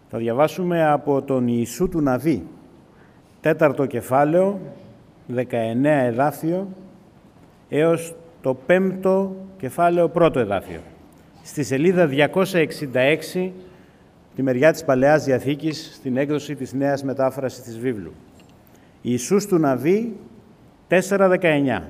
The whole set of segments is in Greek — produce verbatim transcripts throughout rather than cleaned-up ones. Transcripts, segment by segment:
Θα διαβάσουμε από τον Ιησού του Ναβί, τέταρτο κεφάλαιο, δεκαεννέα εδάφιο, έως το πέμπτο κεφάλαιο, πρώτο εδάφιο. Στη σελίδα διακόσια εξήντα έξι, τη μεριά της Παλαιάς Διαθήκης, στην έκδοση της Νέας Μετάφρασης της Βίβλου. Ιησούς του Ναβί, τέσσερα δεκαεννέα.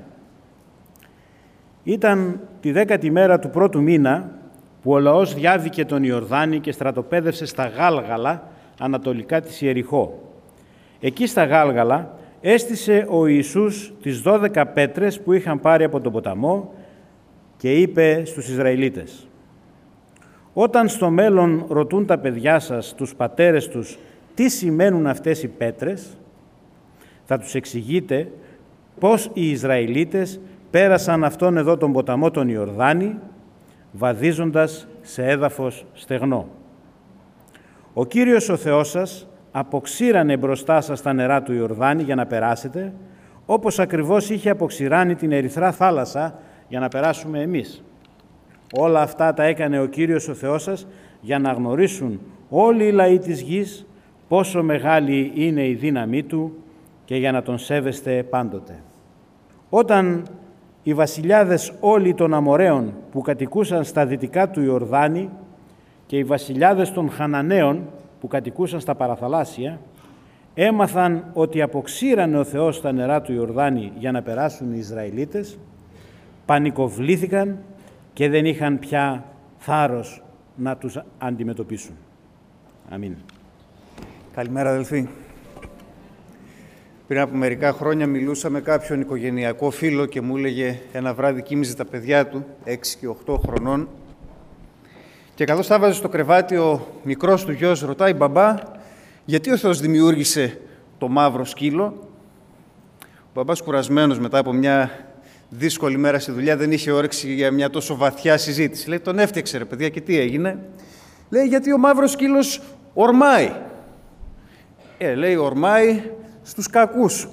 Ήταν τη δέκατη μέρα του πρώτου μήνα που ο λαός διάβηκε τον Ιορδάνη και στρατοπέδευσε στα Γάλγαλα, ανατολικά της Ιεριχώ. Εκεί στα Γάλγαλα έστησε ο Ιησούς τις δώδεκα πέτρες που είχαν πάρει από τον ποταμό και είπε στους Ισραηλίτες: «Όταν στο μέλλον ρωτούν τα παιδιά σας, τους πατέρες τους, τι σημαίνουν αυτές οι πέτρες, θα τους εξηγείτε πώς οι Ισραηλίτες πέρασαν αυτόν εδώ τον ποταμό τον Ιορδάνη, βαδίζοντας σε έδαφος στεγνό. Ο Κύριος ο Θεός σας αποξήρανε μπροστά σας τα νερά του Ιορδάνη για να περάσετε, όπως ακριβώς είχε αποξηράνει την Ερυθρά θάλασσα για να περάσουμε εμείς. Όλα αυτά τα έκανε ο Κύριος ο Θεός σας για να γνωρίσουν όλοι οι λαοί της γης πόσο μεγάλη είναι η δύναμή Του και για να Τον σέβεστε πάντοτε. Όταν οι βασιλιάδες όλοι των Αμοραίων που κατοικούσαν στα δυτικά του Ιορδάνη και οι βασιλιάδες των Χαναναίων που κατοικούσαν στα παραθαλάσσια έμαθαν ότι αποξήρανε ο Θεός τα νερά του Ιορδάνη για να περάσουν οι Ισραηλίτες, πανικοβλήθηκαν και δεν είχαν πια θάρρος να τους αντιμετωπίσουν». Αμήν. Καλημέρα, αδελφοί. Πριν από μερικά χρόνια μιλούσα με κάποιον οικογενειακό φίλο και μου έλεγε ένα βράδυ κοίμιζε τα παιδιά του, έξι και οκτώ χρονών, και καθώς τα βάζε στο κρεβάτι ο μικρός του γιος ρωτάει: «Μπαμπά, γιατί ο Θεός δημιούργησε το μαύρο σκύλο?» Ο μπαμπάς, κουρασμένος μετά από μια δύσκολη μέρα στη δουλειά, δεν είχε όρεξη για μια τόσο βαθιά συζήτηση. Λέει: «Τον έφτιαξε ρε παιδιά, και τι έγινε?» Λέει: «Γιατί ο μαύρος σκύλος ορμάει». Ε, λέει, ορμάει στους κακούς.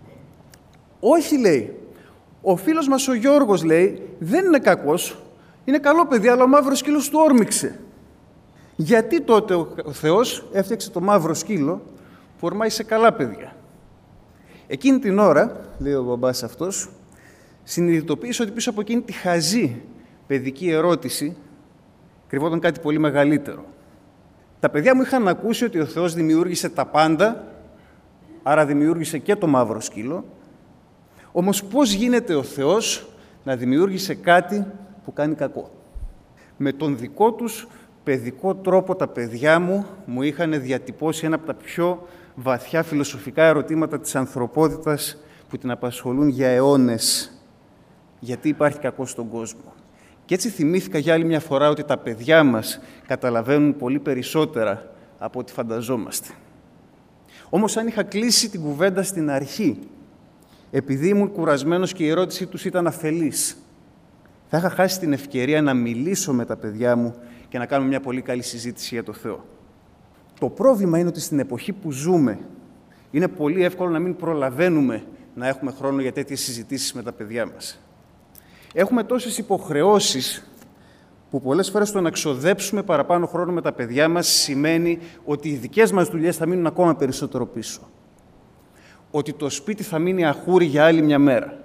«Όχι», λέει, «ο φίλος μας ο Γιώργος», λέει, «δεν είναι κακός, είναι καλό παιδί, αλλά ο μαύρος σκύλος του όρμηξε». Γιατί τότε ο Θεός έφτιαξε το μαύρο σκύλο που ορμάει σε καλά παιδιά? Εκείνη την ώρα, λέει ο μπαμπάς αυτός, συνειδητοποίησε ότι πίσω από εκείνη τη χαζή παιδική ερώτηση κρυβόταν κάτι πολύ μεγαλύτερο. Τα παιδιά μου είχαν ακούσει ότι ο Θεός δημιούργησε τα πάντα, άρα δημιούργησε και το μαύρο σκύλο. Όμως πώς γίνεται ο Θεός να δημιούργησε κάτι που κάνει κακό? Με τον δικό τους παιδικό τρόπο τα παιδιά μου μου είχαν διατυπώσει ένα από τα πιο βαθιά φιλοσοφικά ερωτήματα της ανθρωπότητας που την απασχολούν για αιώνες. Γιατί υπάρχει κακό στον κόσμο? Και έτσι θυμήθηκα για άλλη μια φορά ότι τα παιδιά μας καταλαβαίνουν πολύ περισσότερα από ό,τι φανταζόμαστε. Όμως αν είχα κλείσει την κουβέντα στην αρχή, επειδή ήμουν κουρασμένος και η ερώτησή τους ήταν αφελής, θα είχα χάσει την ευκαιρία να μιλήσω με τα παιδιά μου και να κάνουμε μια πολύ καλή συζήτηση για το Θεό. Το πρόβλημα είναι ότι στην εποχή που ζούμε είναι πολύ εύκολο να μην προλαβαίνουμε να έχουμε χρόνο για τέτοιες συζητήσεις με τα παιδιά μας. Έχουμε τόσες υποχρεώσεις που πολλές φορές το να ξοδέψουμε παραπάνω χρόνο με τα παιδιά μας σημαίνει ότι οι δικές μας δουλειές θα μείνουν ακόμα περισσότερο πίσω. Ότι το σπίτι θα μείνει αχούρι για άλλη μια μέρα.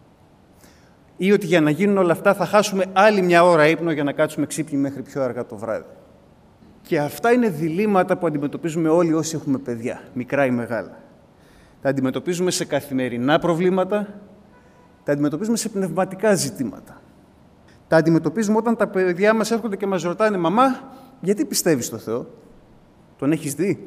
Ή ότι για να γίνουν όλα αυτά θα χάσουμε άλλη μια ώρα ύπνο για να κάτσουμε ξύπνοι μέχρι πιο αργά το βράδυ. Και αυτά είναι διλήμματα που αντιμετωπίζουμε όλοι όσοι έχουμε παιδιά, μικρά ή μεγάλα. Τα αντιμετωπίζουμε σε καθημερινά προβλήματα, τα αντιμετωπίζουμε σε πνευματικά ζητήματα. Τα αντιμετωπίζουμε όταν τα παιδιά μας έρχονται και μας ρωτάνε: «Μαμά, γιατί πιστεύεις στο Θεό? Τον έχεις δει?»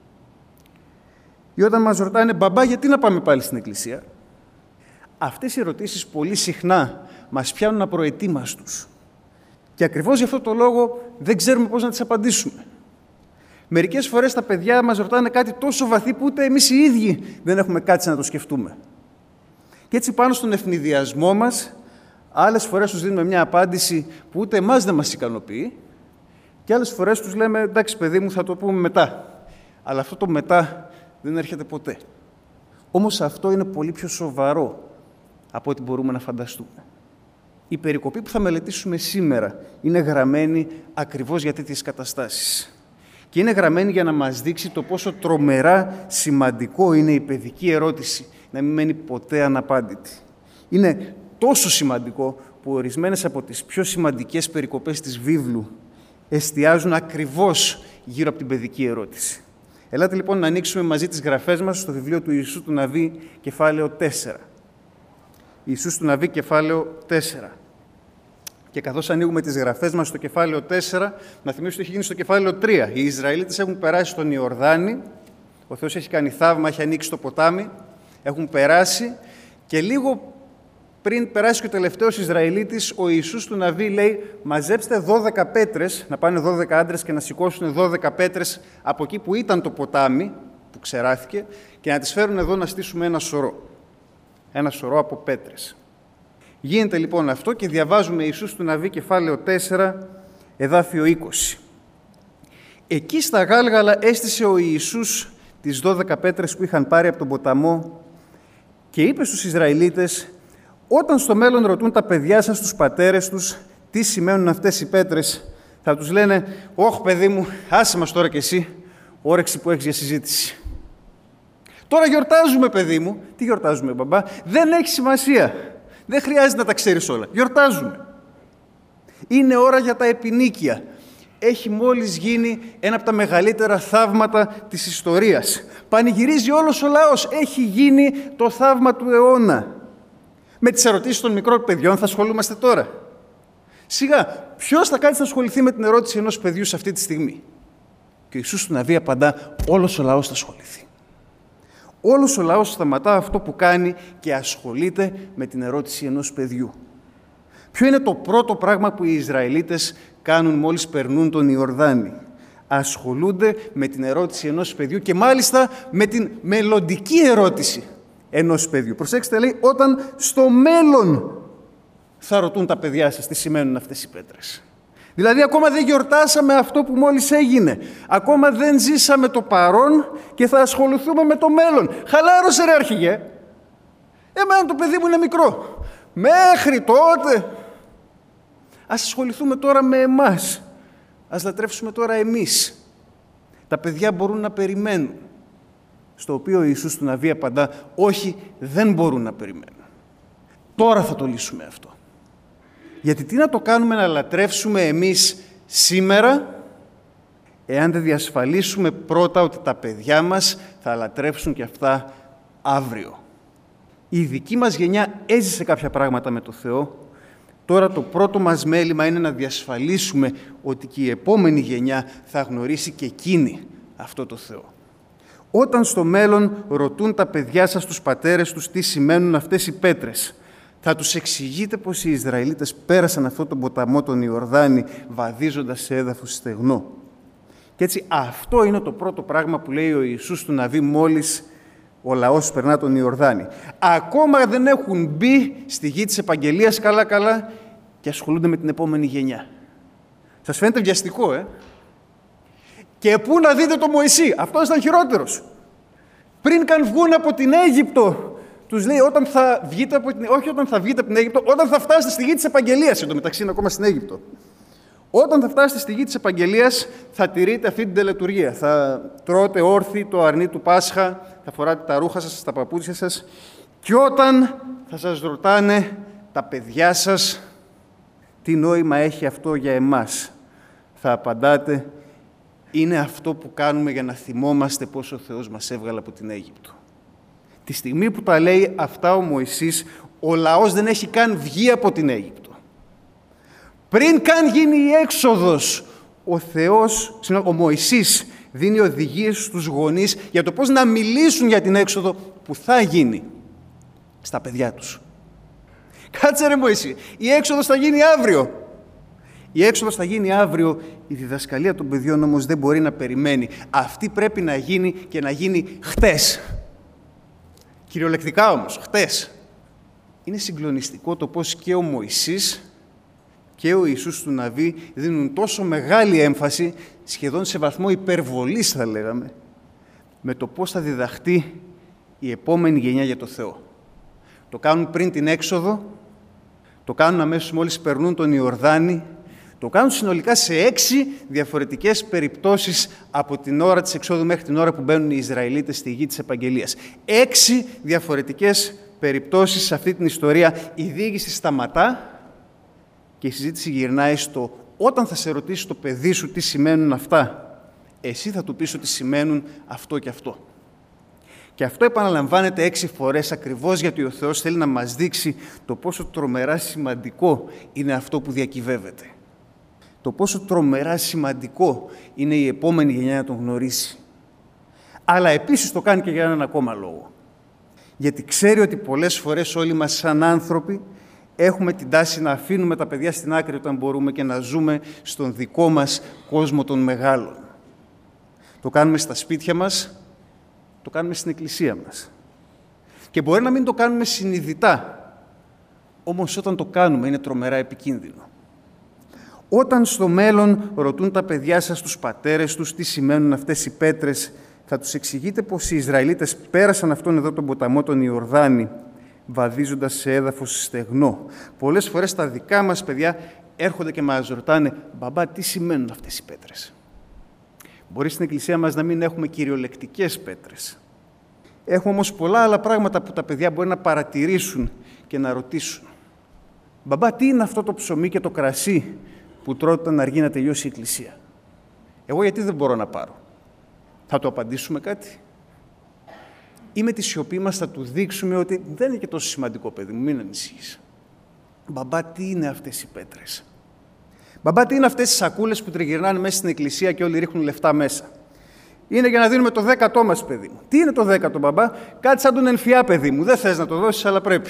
Ή όταν μας ρωτάνε: «Μπαμπά, γιατί να πάμε πάλι στην εκκλησία?» Αυτές οι ερωτήσεις πολύ συχνά μας πιάνουν απροετοίμαστους. Και ακριβώς γι' αυτό το λόγο δεν ξέρουμε πώς να τις απαντήσουμε. Μερικές φορές τα παιδιά μας ρωτάνε κάτι τόσο βαθύ που ούτε εμείς οι ίδιοι δεν έχουμε κάτσει να το σκεφτούμε. Και έτσι πάνω στον ευνηδιασμό μας, άλλες φορές τους δίνουμε μια απάντηση που ούτε εμάς δεν μας ικανοποιεί και άλλες φορές τους λέμε: «Εντάξει παιδί μου, θα το πούμε μετά». Αλλά αυτό το μετά δεν έρχεται ποτέ. Όμως αυτό είναι πολύ πιο σοβαρό από ό,τι μπορούμε να φανταστούμε. Η περικοπή που θα μελετήσουμε σήμερα είναι γραμμένη ακριβώς για τέτοιες καταστάσεις. Και είναι γραμμένη για να μας δείξει το πόσο τρομερά σημαντικό είναι η παιδική ερώτηση, να μην μένει ποτέ αναπάντητη. Είναι τόσο σημαντικό που ορισμένες από τις πιο σημαντικές περικοπές της βίβλου εστιάζουν ακριβώς γύρω από την παιδική ερώτηση. Ελάτε λοιπόν να ανοίξουμε μαζί τις γραφές μας στο βιβλίο του Ιησού του Ναβί, κεφάλαιο τέσσερα. Ιησούς του Ναβί, κεφάλαιο τέσσερα. Και καθώς ανοίγουμε τις γραφές μας στο κεφάλαιο τέσσερα, να θυμίσω ότι έχει γίνει στο κεφάλαιο τρία. Οι Ισραηλίτες έχουν περάσει στον Ιορδάνη, ο Θεός έχει κάνει θαύμα, έχει ανοίξει το ποτάμι, έχουν περάσει και λίγο πριν περάσει και ο τελευταίος Ισραηλίτης, ο Ιησούς του Ναβί λέει: μαζέψτε δώδεκα πέτρες, να πάνε δώδεκα άντρες και να σηκώσουν δώδεκα πέτρες από εκεί που ήταν το ποτάμι, που ξεράθηκε, και να τις φέρουν εδώ να στήσουμε ένα σωρό. Ένα σωρό από πέτρες. Γίνεται λοιπόν αυτό και διαβάζουμε Ιησούς του Ναβί, κεφάλαιο τέσσερα, εδάφιο είκοσι. Εκεί στα Γάλγαλα έστησε ο Ιησούς τις δώδεκα πέτρες που είχαν πάρει από τον ποταμό και είπε στους Ισραηλίτες: όταν στο μέλλον ρωτούν τα παιδιά σας τους πατέρες τους τι σημαίνουν αυτές οι πέτρες, θα τους λένε: «Ωχ, παιδί μου, άσε μας τώρα κι εσύ, όρεξη που έχεις για συζήτηση». Τώρα γιορτάζουμε, παιδί μου. Τι γιορτάζουμε, μπαμπά? Δεν έχει σημασία. Δεν χρειάζεται να τα ξέρεις όλα. Γιορτάζουμε. Είναι ώρα για τα επινίκια. Έχει μόλις γίνει ένα από τα μεγαλύτερα θαύματα της ιστορίας. Πανηγυρίζει όλος ο λαός. Έχει γίνει το θαύμα του αιώνα. Με τις ερωτήσεις των μικρών παιδιών θα ασχολούμαστε τώρα. Σιγά, ποιος θα κάτσει να ασχοληθεί με την ερώτηση ενός παιδιού σε αυτή τη στιγμή? Και ο Ιησούς του Ναβί απαντά: όλος ο λαός θα ασχοληθεί. Όλος ο λαός σταματά αυτό που κάνει και ασχολείται με την ερώτηση ενός παιδιού. Ποιο είναι το πρώτο πράγμα που οι Ισραηλίτες κάνουν μόλις περνούν τον Ιορδάνη? Ασχολούνται με την ερώτηση ενός παιδιού και μάλιστα με την μελλοντική ερώτηση ενός παιδιού. Προσέξτε, λέει, όταν στο μέλλον θα ρωτούν τα παιδιά σας τι σημαίνουν αυτές οι πέτρες. Δηλαδή, ακόμα δεν γιορτάσαμε αυτό που μόλις έγινε. Ακόμα δεν ζήσαμε το παρόν και θα ασχοληθούμε με το μέλλον. Χαλάρωσε, ρε αρχηγέ. Εμένα το παιδί μου είναι μικρό. Μέχρι τότε. Ας ασχοληθούμε τώρα με εμάς. Ας λατρεύσουμε τώρα εμείς. Τα παιδιά μπορούν να περιμένουν. Στο οποίο ο Ιησούς του Ναβί απαντά: όχι, δεν μπορούν να περιμένουν. Τώρα θα το λύσουμε αυτό. Γιατί τι να το κάνουμε να λατρεύσουμε εμείς σήμερα, εάν δεν διασφαλίσουμε πρώτα ότι τα παιδιά μας θα λατρεύσουν και αυτά αύριο. Η δική μας γενιά έζησε κάποια πράγματα με το Θεό. Τώρα το πρώτο μας μέλημα είναι να διασφαλίσουμε ότι και η επόμενη γενιά θα γνωρίσει και εκείνη αυτό το Θεό. Όταν στο μέλλον ρωτούν τα παιδιά σας τους πατέρες τους τι σημαίνουν αυτές οι πέτρες, θα τους εξηγείτε πως οι Ισραηλίτες πέρασαν αυτόν τον ποταμό τον Ιορδάνη βαδίζοντας σε έδαφος στεγνό. Και έτσι αυτό είναι το πρώτο πράγμα που λέει ο Ιησούς του Ναβί μόλις ο λαός περνά τον Ιορδάνη. Ακόμα δεν έχουν μπει στη γη της επαγγελίας καλά-καλά και ασχολούνται με την επόμενη γενιά. Σας φαίνεται βιαστικό, ε? Και πού να δείτε το Μωυσή, αυτός ήταν χειρότερος. Πριν καν βγουν από την Αίγυπτο, τους λέει όταν θα βγείτε από την... όχι όταν θα βγείτε από την Αίγυπτο, όταν θα φτάσετε στη γη της επαγγελίας. Εν τω μεταξύ είναι ακόμα στην Αίγυπτο. Όταν θα φτάσετε στη γη της επαγγελίας, θα τηρείτε αυτή την τελετουργία. Θα τρώτε όρθιοι το αρνί του Πάσχα, θα φοράτε τα ρούχα σας, τα παπούτσια σας. Και όταν θα σας ρωτάνε τα παιδιά σας τι νόημα έχει αυτό για εμάς, θα απαντάτε: είναι αυτό που κάνουμε για να θυμόμαστε πώς ο Θεός μας έβγαλε από την Αίγυπτο. Τη στιγμή που τα λέει αυτά ο Μωυσής, ο λαός δεν έχει καν βγει από την Αίγυπτο. Πριν καν γίνει η έξοδος, ο Θεός, ο Μωυσής δίνει οδηγίες στους γονείς για το πώς να μιλήσουν για την έξοδο που θα γίνει στα παιδιά τους. Κάτσε ρε Μωυσή, η έξοδος θα γίνει αύριο. Η έξοδος θα γίνει αύριο, η διδασκαλία των παιδιών όμως δεν μπορεί να περιμένει. Αυτή πρέπει να γίνει και να γίνει χτες. Κυριολεκτικά όμως, χτες. Είναι συγκλονιστικό το πώς και ο Μωυσής και ο Ιησούς του Ναβί δίνουν τόσο μεγάλη έμφαση, σχεδόν σε βαθμό υπερβολής θα λέγαμε, με το πώς θα διδαχτεί η επόμενη γενιά για το Θεό. Το κάνουν πριν την έξοδο, το κάνουν αμέσως μόλις περνούν τον Ιορδάνη, Το κάνουν συνολικά σε έξι διαφορετικές περιπτώσεις από την ώρα της εξόδου μέχρι την ώρα που μπαίνουν οι Ισραηλίτες στη γη της επαγγελίας. Έξι διαφορετικές περιπτώσεις σε αυτή την ιστορία. Η διήγηση σταματά και η συζήτηση γυρνάει στο όταν θα σε ρωτήσει το παιδί σου τι σημαίνουν αυτά, εσύ θα του πεις ότι σημαίνουν αυτό και αυτό. Και αυτό επαναλαμβάνεται έξι φορές ακριβώς γιατί ο Θεός θέλει να μας δείξει το πόσο τρομερά σημαντικό είναι αυτό που διακυβεύεται. Το πόσο τρομερά σημαντικό είναι η επόμενη γενιά να τον γνωρίσει. Αλλά επίσης το κάνει και για έναν ακόμα λόγο. Γιατί ξέρει ότι πολλές φορές όλοι μας σαν άνθρωποι έχουμε την τάση να αφήνουμε τα παιδιά στην άκρη όταν μπορούμε και να ζούμε στον δικό μας κόσμο των μεγάλων. Το κάνουμε στα σπίτια μας, το κάνουμε στην εκκλησία μας. Και μπορεί να μην το κάνουμε συνειδητά, όμως όταν το κάνουμε είναι τρομερά επικίνδυνο. Όταν στο μέλλον ρωτούν τα παιδιά σας τους πατέρες τους τι σημαίνουν αυτές οι πέτρες, θα τους εξηγείτε πως οι Ισραηλίτες πέρασαν αυτόν εδώ τον ποταμό τον Ιορδάνη, βαδίζοντας σε έδαφος στεγνό. Πολλές φορές τα δικά μας παιδιά έρχονται και μας ρωτάνε «Μπαμπά, τι σημαίνουν αυτές οι πέτρες?» Μπορεί στην εκκλησία μας να μην έχουμε κυριολεκτικές πέτρες. Έχουμε όμως πολλά άλλα πράγματα που τα παιδιά μπορεί να παρατηρήσουν και να ρωτήσουν. «Μπαμπά, τι είναι αυτό το ψωμί και το κρασί που τρώτε όταν αργεί να τελειώσει η εκκλησία?» Εγώ γιατί δεν μπορώ να πάρω? Θα του απαντήσουμε κάτι? Ή με τη σιωπή μας θα του δείξουμε ότι δεν είναι και τόσο σημαντικό, παιδί μου, μην ανησυχείς. «Μπαμπά, τι είναι αυτές οι πέτρες?» «Μπαμπά, τι είναι αυτές οι σακούλες που τριγυρνάνε μέσα στην εκκλησία και όλοι ρίχνουν λεφτά μέσα?» «Είναι για να δίνουμε το δέκατό μας, παιδί μου». «Τι είναι το δέκατο, μπαμπά?» «Κάτι σαν τον Ενφιά, παιδί μου. Δεν θες να το δώσεις, αλλά πρέπει».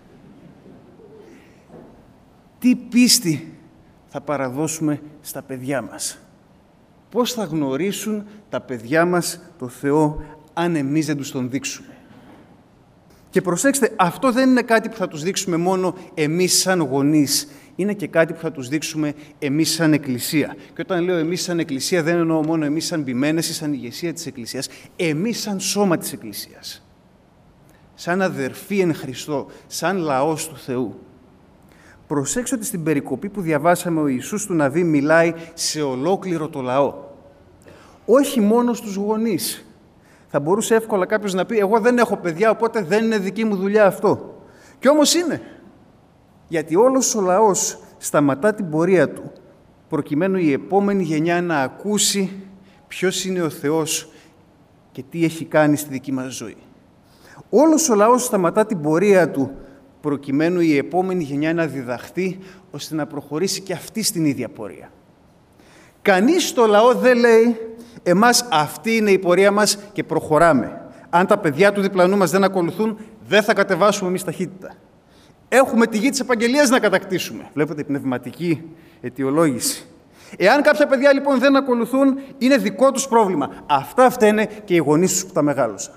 Τι πίστη θα παραδώσουμε στα παιδιά μας? Πώς θα γνωρίσουν τα παιδιά μας το Θεό αν εμείς δεν τους τον δείξουμε? Και προσέξτε, αυτό δεν είναι κάτι που θα τους δείξουμε μόνο εμείς σαν γονείς. Είναι και κάτι που θα τους δείξουμε εμείς σαν Εκκλησία. Και όταν λέω εμείς σαν Εκκλησία, δεν εννοώ μόνο εμείς σαν ποιμένες ή σαν ηγεσία της Εκκλησίας. Εμείς σαν σώμα της Εκκλησίας. Σαν αδερφοί εν Χριστώ, σαν λαός του Θεού. Προσέξτε ότι στην περικοπή που διαβάσαμε ο Ιησούς του Ναβί μιλάει σε ολόκληρο το λαό. Όχι μόνο στους γονείς. Θα μπορούσε εύκολα κάποιος να πει «Εγώ δεν έχω παιδιά, οπότε δεν είναι δική μου δουλειά αυτό». Κι όμως είναι. Γιατί όλος ο λαός σταματά την πορεία του, προκειμένου η επόμενη γενιά να ακούσει ποιος είναι ο Θεός και τι έχει κάνει στη δική μας ζωή. Όλος ο λαός σταματά την πορεία του, προκειμένου η επόμενη γενιά να διδαχθεί, ώστε να προχωρήσει και αυτή στην ίδια πορεία. Κανείς στο λαό δεν λέει «Εμάς αυτή είναι η πορεία μας και προχωράμε. Αν τα παιδιά του διπλανού μας δεν ακολουθούν, δεν θα κατεβάσουμε εμείς ταχύτητα. Έχουμε τη γη της επαγγελίας να κατακτήσουμε». Βλέπετε πνευματική αιτιολόγηση. Εάν κάποια παιδιά λοιπόν δεν ακολουθούν, είναι δικό τους πρόβλημα. Αυτά φταίνε και οι γονείς τους που τα μεγάλωσαν.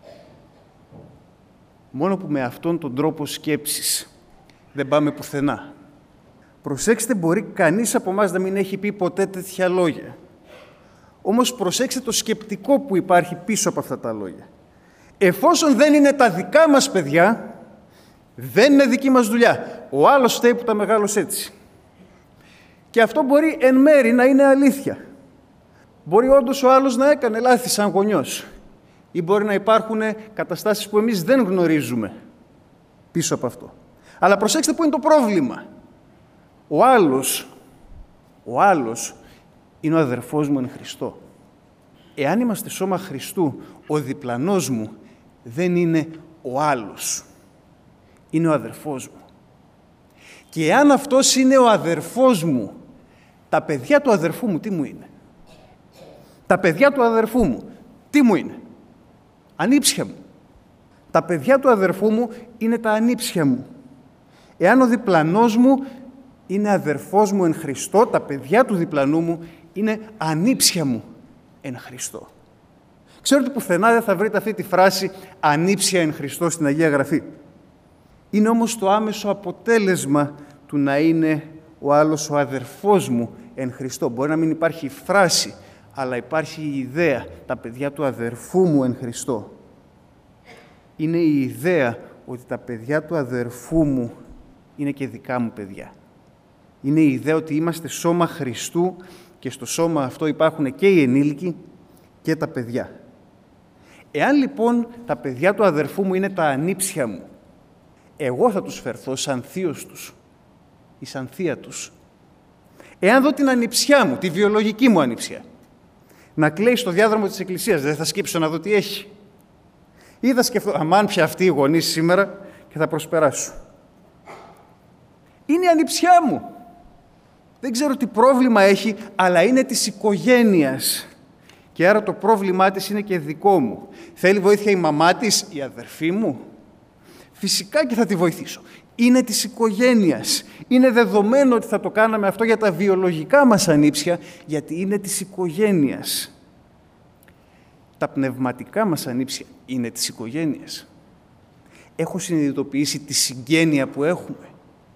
Μόνο που με αυτόν τον τρόπο σκέψης δεν πάμε πουθενά. Προσέξτε, μπορεί κανείς από εμάς να μην έχει πει ποτέ τέτοια λόγια. Όμως προσέξτε το σκεπτικό που υπάρχει πίσω από αυτά τα λόγια. Εφόσον δεν είναι τα δικά μας παιδιά, δεν είναι δική μας δουλειά. Ο άλλος φταίει που τα μεγάλωσε έτσι. Και αυτό μπορεί εν μέρη να είναι αλήθεια. Μπορεί όντως ο άλλος να έκανε λάθη σαν γονιός. Ή μπορεί να υπάρχουν καταστάσεις που εμείς δεν γνωρίζουμε πίσω από αυτό. Αλλά προσέξτε που είναι το πρόβλημα. Ο άλλος, ο άλλος είναι ο αδερφός μου εν Χριστώ. Εάν είμαστε σώμα Χριστού, ο διπλανός μου δεν είναι ο άλλος. Είναι ο αδερφός μου. Και εάν αυτός είναι ο αδερφός μου, τα παιδιά του αδερφού μου τι μου είναι? Τα παιδιά του αδερφού μου τι μου είναι? Ανήψια μου. Τα παιδιά του αδερφού μου είναι τα ανήψια μου. Εάν ο διπλανός μου είναι αδερφός μου εν Χριστώ, τα παιδιά του διπλανού μου είναι ανήψια μου εν Χριστώ. Ξέρω ότι πουθενά δεν θα βρείτε αυτή τη φράση «ανήψια εν Χριστώ» στην Αγία Γραφή. Είναι όμως το άμεσο αποτέλεσμα του να είναι ο άλλος ο αδερφός μου εν Χριστώ. Μπορεί να μην υπάρχει φράση, αλλά υπάρχει η ιδέα, τα παιδιά του αδερφού μου εν Χριστώ. Είναι η ιδέα ότι τα παιδιά του αδερφού μου είναι και δικά μου παιδιά. Είναι η ιδέα ότι είμαστε σώμα Χριστού και στο σώμα αυτό υπάρχουν και οι ενήλικοι και τα παιδιά. Εάν λοιπόν τα παιδιά του αδερφού μου είναι τα ανήψια μου, εγώ θα τους φερθώ σαν θείος τους ή σαν θεία τους. Εάν δω την ανιψιά μου, τη βιολογική μου ανιψιά, να κλαίει στο διάδρομο της εκκλησίας, δεν θα σκύψω να δω τι έχει. Ή θα σκεφτώ, αμάν πια αυτή η γονή σήμερα και θα προσπεράσω. Είναι η ανιψιά μου. Δεν ξέρω τι πρόβλημα έχει, αλλά είναι της οικογένειας. Και άρα το πρόβλημά της είναι και δικό μου. Θέλει βοήθεια η μαμά της, η αδερφή μου. Φυσικά και θα τη βοηθήσω. Είναι της οικογένειας. Είναι δεδομένο ότι θα το κάναμε αυτό για τα βιολογικά μας ανήψια, γιατί είναι της οικογένειας. Τα πνευματικά μας ανήψια είναι της οικογένειας. Έχω συνειδητοποιήσει τη συγγένεια που έχουμε.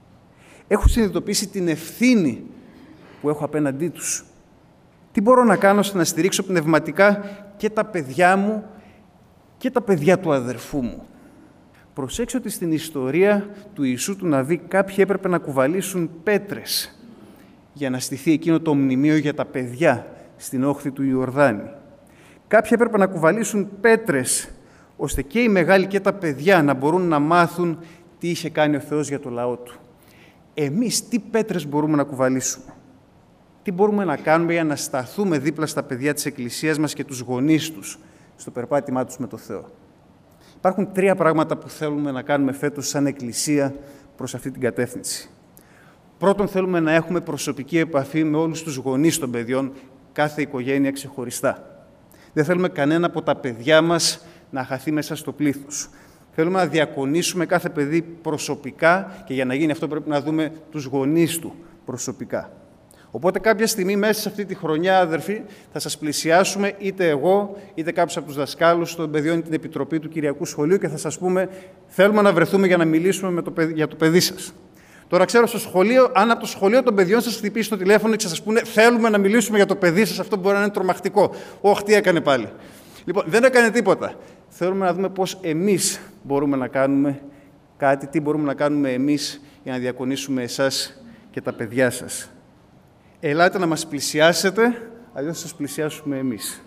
Έχω συνειδητοποιήσει την ευθύνη που έχω απέναντί τους. Τι μπορώ να κάνω ώστε να στηρίξω πνευματικά και τα παιδιά μου και τα παιδιά του αδερφού μου. Προσέξτε ότι στην ιστορία του Ιησού του Ναβί κάποιοι έπρεπε να κουβαλήσουν πέτρες για να στηθεί εκείνο το μνημείο για τα παιδιά στην όχθη του Ιορδάνη. Κάποιοι έπρεπε να κουβαλήσουν πέτρες ώστε και οι μεγάλοι και τα παιδιά να μπορούν να μάθουν τι είχε κάνει ο Θεός για το λαό του. Εμείς τι πέτρες μπορούμε να κουβαλήσουμε? Τι μπορούμε να κάνουμε για να σταθούμε δίπλα στα παιδιά της Εκκλησίας μας και τους γονείς τους στο περπάτημά τους με το Θεό? Υπάρχουν τρία πράγματα που θέλουμε να κάνουμε φέτος σαν Εκκλησία προς αυτή την κατεύθυνση. Πρώτον, θέλουμε να έχουμε προσωπική επαφή με όλους τους γονείς των παιδιών, κάθε οικογένεια ξεχωριστά. Δεν θέλουμε κανένα από τα παιδιά μας να χαθεί μέσα στο πλήθος. Θέλουμε να διακονήσουμε κάθε παιδί προσωπικά και για να γίνει αυτό πρέπει να δούμε τους γονείς του προσωπικά. Οπότε κάποια στιγμή μέσα σε αυτή τη χρονιά, αδερφοί, θα σας πλησιάσουμε είτε εγώ, είτε κάποιος από τους δασκάλους των παιδιών ή την Επιτροπή του Κυριακού Σχολείου και θα σας πούμε θέλουμε να βρεθούμε για να μιλήσουμε με το παιδί, για το παιδί σας. Τώρα ξέρω στο σχολείο, αν από το σχολείο των παιδιών σας χτυπήσει το τηλέφωνο και σας πούνε θέλουμε να μιλήσουμε για το παιδί σας, αυτό μπορεί να είναι τρομακτικό. Ωχ, τι έκανε πάλι. Λοιπόν, δεν έκανε τίποτα. Θέλουμε να δούμε πώς εμείς μπορούμε να κάνουμε κάτι, τι μπορούμε να κάνουμε εμείς για να διακονήσουμε εσάς και τα παιδιά σας. Ελάτε να μας πλησιάσετε, αλλιώς θα σας πλησιάσουμε εμείς.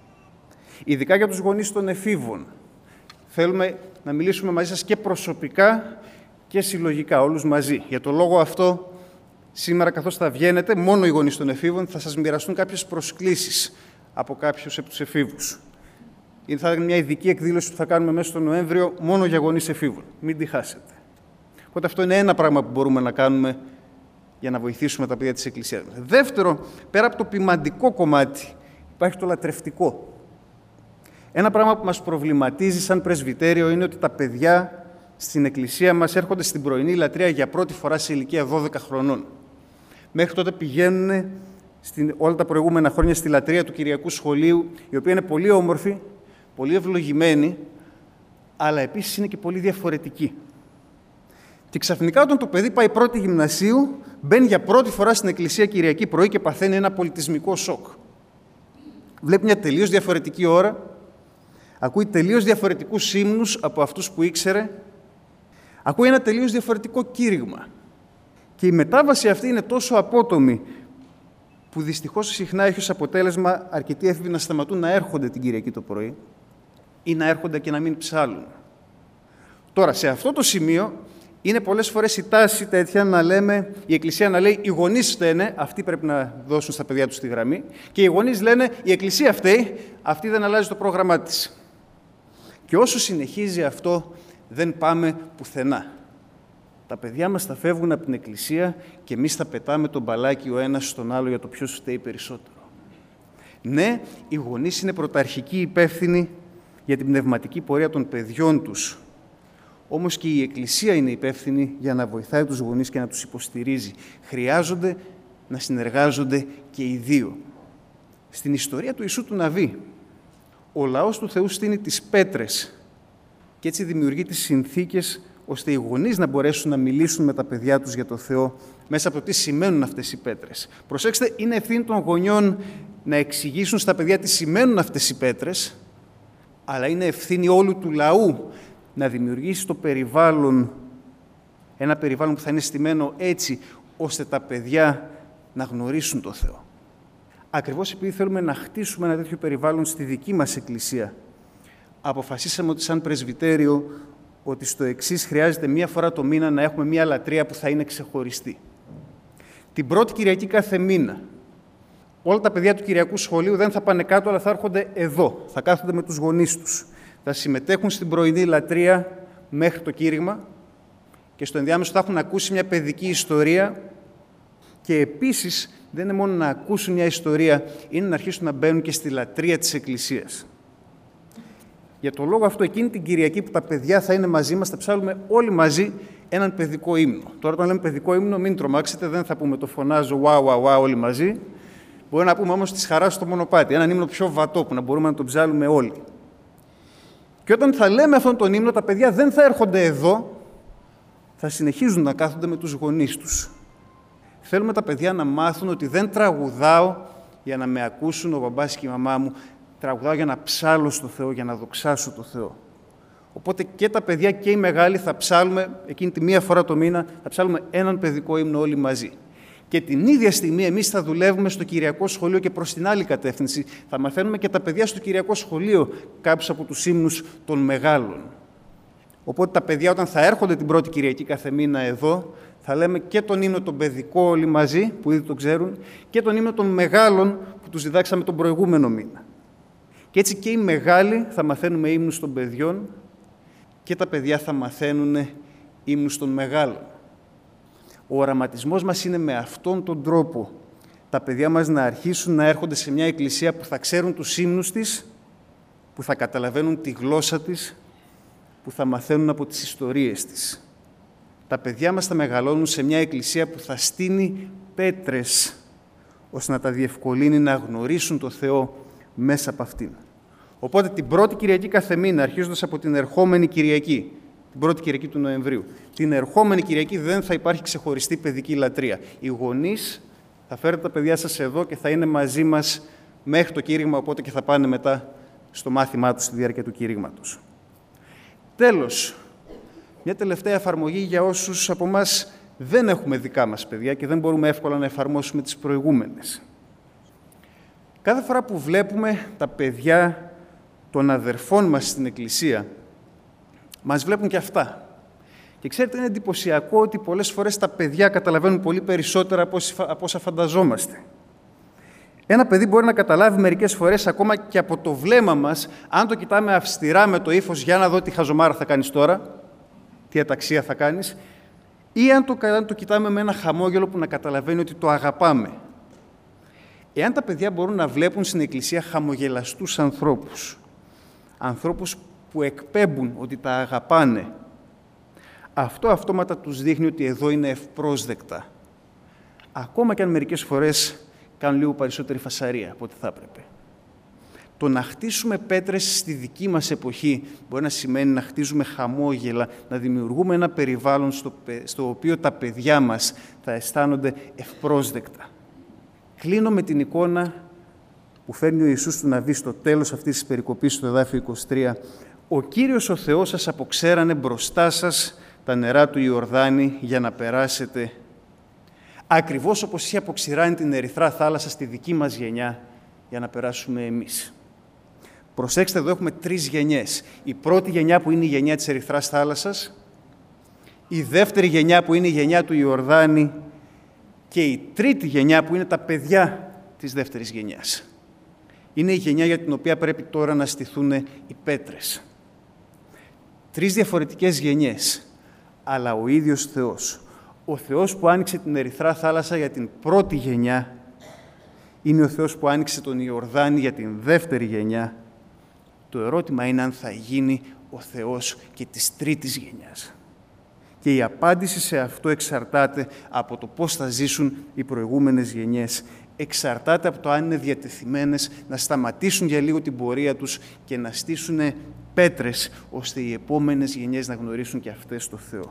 Ειδικά για τους γονείς των εφήβων. Θέλουμε να μιλήσουμε μαζί σας και προσωπικά και συλλογικά, όλους μαζί. Για το λόγο αυτό, σήμερα καθώς θα βγαίνετε, μόνο οι γονείς των εφήβων θα σας μοιραστούν κάποιες προσκλήσεις από κάποιους από τους εφήβους. Θα είναι μια ειδική εκδήλωση που θα κάνουμε μέσα στο Νοέμβριο μόνο για γονείς εφήβων. Μην τη χάσετε. Οπότε αυτό είναι ένα πράγμα που μπορούμε να κάνουμε για να βοηθήσουμε τα παιδιά της Εκκλησίας μας. Δεύτερο, πέρα από το ποιμαντικό κομμάτι, υπάρχει το λατρευτικό. Ένα πράγμα που μας προβληματίζει σαν πρεσβυτέριο είναι ότι τα παιδιά στην Εκκλησία μας έρχονται στην πρωινή λατρεία για πρώτη φορά σε ηλικία δώδεκα χρονών. Μέχρι τότε πηγαίνουν στην, όλα τα προηγούμενα χρόνια στη λατρεία του Κυριακού Σχολείου, η οποία είναι πολύ όμορφη, πολύ ευλογημένη, αλλά επίσης είναι και πολύ διαφορετική. Και ξαφνικά όταν το παιδί πάει πρώτη γυμνασίου, μπαίνει για πρώτη φορά στην Εκκλησία Κυριακή πρωί και παθαίνει ένα πολιτισμικό σοκ. Βλέπει μια τελείως διαφορετική ώρα, ακούει τελείως διαφορετικούς ύμνους από αυτούς που ήξερε, ακούει ένα τελείως διαφορετικό κήρυγμα. Και η μετάβαση αυτή είναι τόσο απότομη, που δυστυχώς συχνά έχει ως αποτέλεσμα αρκετοί έφηβοι να σταματούν να έρχονται την Κυριακή το πρωί ή να έρχονται και να μην ψάλλουν. Τώρα, σε αυτό το σημείο, είναι πολλές φορές η τάση τέτοια να λέμε, η Εκκλησία να λέει οι γονείς φταίνε, αυτοί πρέπει να δώσουν στα παιδιά τους τη γραμμή, και οι γονείς λένε η Εκκλησία φταίει, αυτή δεν αλλάζει το πρόγραμμά της. Και όσο συνεχίζει αυτό, δεν πάμε πουθενά. Τα παιδιά μας θα φεύγουν από την Εκκλησία και εμείς θα πετάμε τον μπαλάκι ο ένας στον άλλο για το ποιος φταίει περισσότερο. Ναι, οι γονείς είναι πρωταρχικοί υπεύθυνοι για την πνευματική πορεία των παιδιών τους. Όμως και η Εκκλησία είναι υπεύθυνη για να βοηθάει τους γονείς και να τους υποστηρίζει. Χρειάζονται να συνεργάζονται και οι δύο. Στην ιστορία του Ιησού του Ναβί, ο λαός του Θεού στείνει τις πέτρες και έτσι δημιουργεί τις συνθήκες ώστε οι γονείς να μπορέσουν να μιλήσουν με τα παιδιά τους για το Θεό μέσα από το τι σημαίνουν αυτές οι πέτρες. Προσέξτε, είναι ευθύνη των γονιών να εξηγήσουν στα παιδιά τι σημαίνουν αυτές οι πέτρες, αλλά είναι ευθύνη όλου του λαού να δημιουργήσει το περιβάλλον, ένα περιβάλλον που θα είναι στημένο έτσι, ώστε τα παιδιά να γνωρίσουν το Θεό. Ακριβώς επειδή θέλουμε να χτίσουμε ένα τέτοιο περιβάλλον στη δική μας εκκλησία, αποφασίσαμε ότι σαν πρεσβυτέριο ότι στο εξής χρειάζεται μία φορά το μήνα να έχουμε μία λατρεία που θα είναι ξεχωριστή. Την πρώτη Κυριακή κάθε μήνα, όλα τα παιδιά του Κυριακού Σχολείου δεν θα πάνε κάτω, αλλά θα έρχονται εδώ, θα κάθονται με τους γονείς τους. Θα συμμετέχουν στην πρωινή λατρεία μέχρι το κήρυγμα και στο ενδιάμεσο θα έχουν ακούσει μια παιδική ιστορία και επίσης δεν είναι μόνο να ακούσουν μια ιστορία, είναι να αρχίσουν να μπαίνουν και στη λατρεία της Εκκλησίας. Για τον λόγο αυτό, εκείνη την Κυριακή που τα παιδιά θα είναι μαζί μας, θα ψάλουμε όλοι μαζί έναν παιδικό ύμνο. Τώρα, όταν λέμε παιδικό ύμνο, μην τρομάξετε, δεν θα πούμε το φωνάζω «Wow, wow, wow» όλοι μαζί. Μπορεί να πούμε όμως της χαράς στο μονοπάτι, έναν ύμνο πιο βατό που να μπορούμε να τον ψάλουμε όλοι. Και όταν θα λέμε αυτόν τον ύμνο, τα παιδιά δεν θα έρχονται εδώ, θα συνεχίζουν να κάθονται με τους γονείς τους. Θέλουμε τα παιδιά να μάθουν ότι δεν τραγουδάω για να με ακούσουν ο μπαμπάς και η μαμά μου, τραγουδάω για να ψάλω στο Θεό, για να δοξάσω το Θεό. Οπότε και τα παιδιά και οι μεγάλοι θα ψάλουμε, εκείνη τη μία φορά το μήνα, θα ψάλουμε έναν παιδικό ύμνο όλοι μαζί. Και την ίδια στιγμή εμείς θα δουλεύουμε στο Κυριακό Σχολείο και προς την άλλη κατεύθυνση. Θα μαθαίνουμε και τα παιδιά στο Κυριακό Σχολείο κάποιους από τους ύμνους των μεγάλων. Οπότε τα παιδιά όταν θα έρχονται την πρώτη Κυριακή κάθε μήνα εδώ, θα λέμε και τον ύμνο τον παιδικό όλοι μαζί, που ήδη το ξέρουν, και τον ύμνο των μεγάλων που τους διδάξαμε τον προηγούμενο μήνα. Και έτσι και οι μεγάλοι θα μαθαίνουμε ύμνους των παιδιών και τα παιδιά θα μαθαίνουν ύμνους των μεγάλων. Ο οραματισμός μας είναι με αυτόν τον τρόπο τα παιδιά μας να αρχίσουν να έρχονται σε μια εκκλησία που θα ξέρουν τους ύμνους της, που θα καταλαβαίνουν τη γλώσσα της, που θα μαθαίνουν από τις ιστορίες της. Τα παιδιά μας θα μεγαλώνουν σε μια εκκλησία που θα στείνει πέτρες, ώστε να τα διευκολύνει να γνωρίσουν το Θεό μέσα από αυτήν. Οπότε την πρώτη Κυριακή κάθε μήνα, αρχίζοντας από την ερχόμενη Κυριακή, την πρώτη Κυριακή του Νοεμβρίου, την ερχόμενη Κυριακή δεν θα υπάρχει ξεχωριστή παιδική λατρεία. Οι γονείς θα φέρετε τα παιδιά σας εδώ και θα είναι μαζί μας μέχρι το κήρυγμα, οπότε και θα πάνε μετά στο μάθημά τους στη διάρκεια του κήρυγματος. Τέλος, μια τελευταία εφαρμογή για όσους από εμάς δεν έχουμε δικά μας παιδιά και δεν μπορούμε εύκολα να εφαρμόσουμε τις προηγούμενες. Κάθε φορά που βλέπουμε τα παιδιά των αδερφών μας στην Εκκλησία, μας βλέπουν και αυτά. Και ξέρετε, είναι εντυπωσιακό ότι πολλές φορές τα παιδιά καταλαβαίνουν πολύ περισσότερα από όσα φανταζόμαστε. Ένα παιδί μπορεί να καταλάβει μερικές φορές ακόμα και από το βλέμμα μας, αν το κοιτάμε αυστηρά με το ύφος «για να δω τι χαζομάρα θα κάνεις τώρα», τι αταξία θα κάνεις, ή αν το, αν το κοιτάμε με ένα χαμόγελο που να καταλαβαίνει ότι το αγαπάμε. Εάν τα παιδιά μπορούν να βλέπουν στην Εκκλησία χαμογελαστούς ανθρώπους, ανθρώπους που εκπέμπουν ότι τα αγαπάνε, αυτό αυτόματα τους δείχνει ότι εδώ είναι ευπρόσδεκτα. Ακόμα και αν μερικές φορές κάνουν λίγο περισσότερη φασαρία από ό,τι θα έπρεπε. Το να χτίσουμε πέτρες στη δική μας εποχή μπορεί να σημαίνει να χτίζουμε χαμόγελα, να δημιουργούμε ένα περιβάλλον στο, στο οποίο τα παιδιά μας θα αισθάνονται ευπρόσδεκτα. Κλείνω με την εικόνα που φέρνει ο Ιησούς του Ναβί στο τέλος αυτής της περικοπής στο εδάφιο είκοσι τρία. «Ο Κύριος ο Θεός σας αποξέρανε μπροστά σας τα νερά του Ιορδάνη για να περάσετε». Ακριβώς όπως είχε αποξηράνει την ερυθρά θάλασσα στη δική μας γενιά για να περάσουμε εμείς. Προσέξτε, εδώ έχουμε τρεις γενιές. Η πρώτη γενιά που είναι η γενιά της ερυθράς θάλασσας, η δεύτερη γενιά που είναι η γενιά του Ιορδάνη και η τρίτη γενιά που είναι τα παιδιά της δεύτερης γενιάς. Είναι η γενιά για την οποία πρέπει τώρα να στηθούν οι πέτρες. Τρεις διαφορετικές γενιές, αλλά ο ίδιος Θεός. Ο Θεός που άνοιξε την ερυθρά θάλασσα για την πρώτη γενιά είναι ο Θεός που άνοιξε τον Ιορδάνη για την δεύτερη γενιά. Το ερώτημα είναι αν θα γίνει ο Θεός και της τρίτης γενιάς. Και η απάντηση σε αυτό εξαρτάται από το πώς θα ζήσουν οι προηγούμενες γενιές. Εξαρτάται από το αν είναι διατεθειμένες να σταματήσουν για λίγο την πορεία τους και να στήσουν πέτρες, ώστε οι επόμενες γενιές να γνωρίσουν και αυτές το Θεό.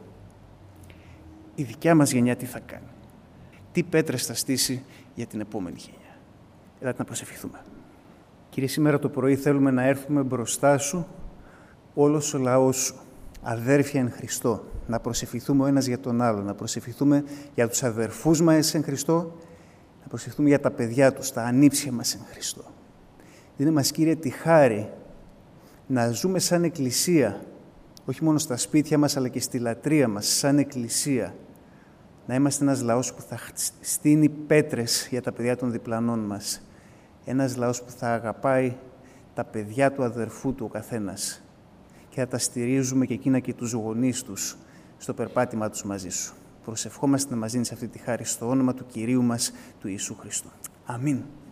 Η δικιά μας γενιά τι θα κάνει? Τι πέτρες θα στήσει για την επόμενη γενιά? Ελάτε να προσευχηθούμε. Κύριε, σήμερα το πρωί θέλουμε να έρθουμε μπροστά Σου, όλος ο λαός Σου. αδέρφια εν Χριστώ, να προσευχηθούμε ο ένας για τον άλλο, να προσευχηθούμε για τους αδερφούς μας εν Χριστώ, να προσευχηθούμε για τα παιδιά τους, τα ανήψια μας εν Χριστώ. Δίνε μας, Κύριε, τη χάρη να ζούμε σαν Εκκλησία, όχι μόνο στα σπίτια μας, αλλά και στη λατρεία μας, σαν Εκκλησία. Να είμαστε ένας λαός που θα στείνει πέτρες για τα παιδιά των διπλανών μας. Ένας λαός που θα αγαπάει τα παιδιά του αδερφού του ο καθένας και θα τα στηρίζουμε και εκείνα και τους γονείς τους στο περπάτημά τους μαζί σου. Προσευχόμαστε να μας δίνεις αυτή τη χάρη στο όνομα του Κυρίου μας, του Ιησού Χριστού. Αμήν.